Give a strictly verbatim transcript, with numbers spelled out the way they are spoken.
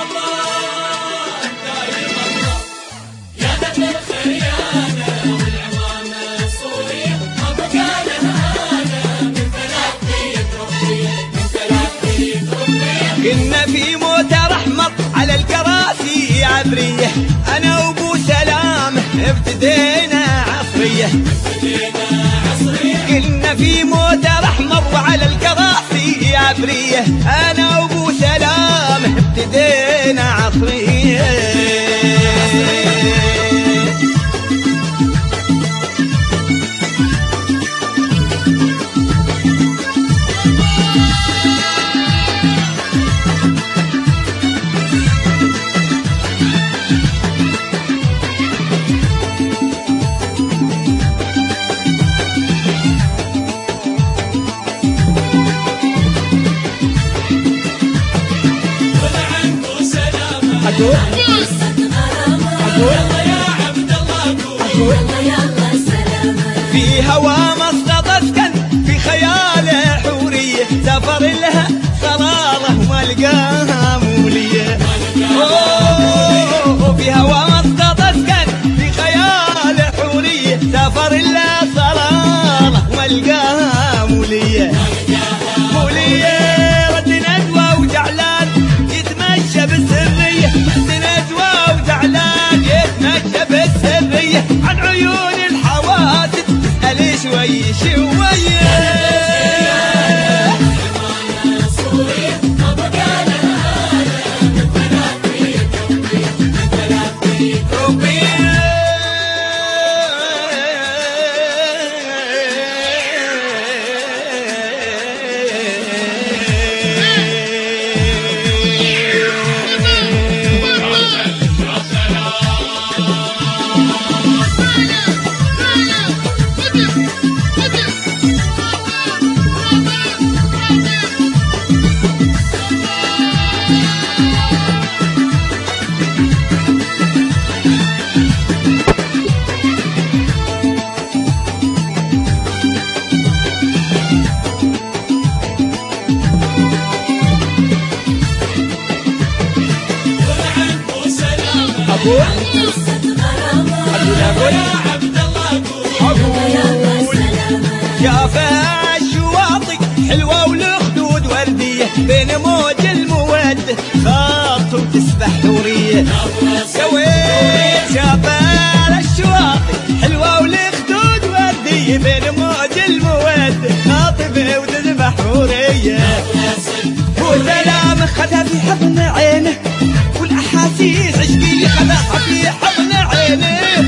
كنا في موتر احمر على الكراسي عبريه، انا وابو سلام ابتدينا عصريه. كنا في موتر احمر وعلى الكراسي عبريه، انا وابو سلام ابتدينا عصريه. أقول أقول يلا يا عبد الله أقول يلا يلا سلامة. في هوا مسقط اسكن في خياله حورية، سافر لها صرارة وما لقاها مولية. أوه في هوا مسقط اسكن في خياله حورية، سافر لها صرارة وما لقاها مولية. مولية رد ندوة وجعلان يتمشى بالسرية، ندوة وزعلان يتمشى بالسرية، عن عيون الحوادث اسأل شوي شوية. أقول أقول يا عبد الله أقول يا فالشواطئ حلوة والخدود وردية، بين موج المود خاط وتسبح حورية. يا ويل يا فالشواطئ حلوة والخدود وردية، بين موج المود خاطفة وتسبح حورية. وسلام خدها في حضن عينه، والأحاسيس عشقية خذها في حضن عينه،